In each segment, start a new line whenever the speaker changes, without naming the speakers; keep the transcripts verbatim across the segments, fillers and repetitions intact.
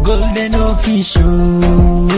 golden official.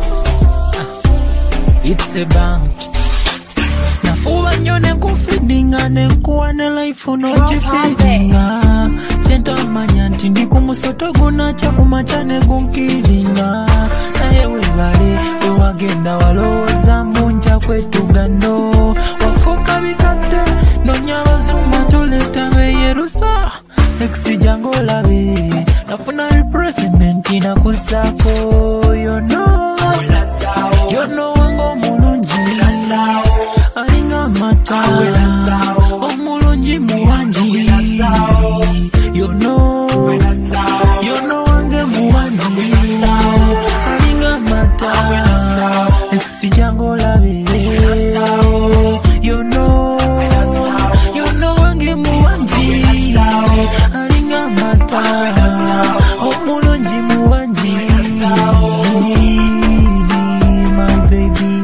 It's a bang. Nafuwa nyone kufidinga nekuwa ne life no chifidinga. Chenta manyanti ndi kumusoto guna chakuma chane gunkiringa. Na yewe vale wagenda waloza munja kwetu gano. Wafuka bikate nonya zuma toleta we Yerusa. Exi jango lawe nafuna representant na kusako. You know, you know wango mulunji alinga mata omulunji muwanji. You know, you know wange muwanji alinga mata exi jango lawe. You know, you know wange muwanji alinga mata omulunji muwanji. My baby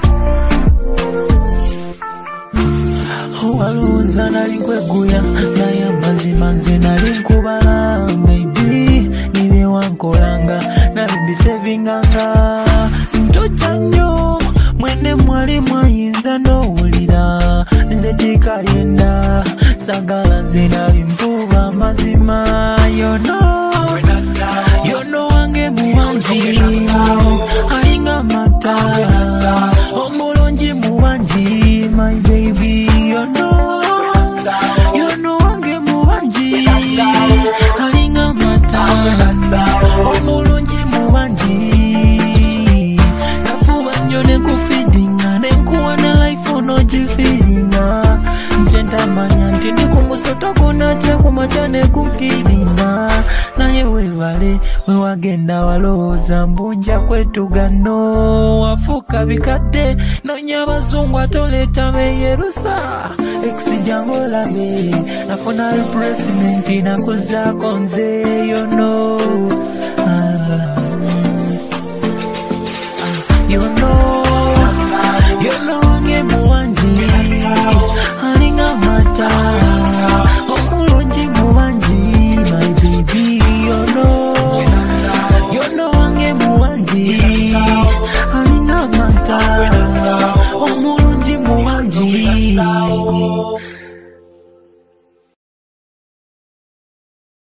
waluza nalikweguya naye amazima nze nalinkubala. Maybe nibe wankolanga nalibisevinganga ntoja nnyo mwene mwali mwayinza n'owulira nze tikayenda sagala nze nalimpuba mazima. You know, you know wange muwanji alinga mata omulungi muwanji. My baby, you know, you know wange muwanji alinga mata omulungi muwanji. Nafuba nnyo nekufidinga nenkuwa ne life no gifidinga. Nchenda manya nti ndi kumusoto guna chakuma chane kukiringa. Naye wevale we wagenda walowooza mbunja kwetu gano. Wafuka bikadde nonya bazungu atoleta me Yerusa. Exi jango labe nafuna representant na kuzako nze. You know,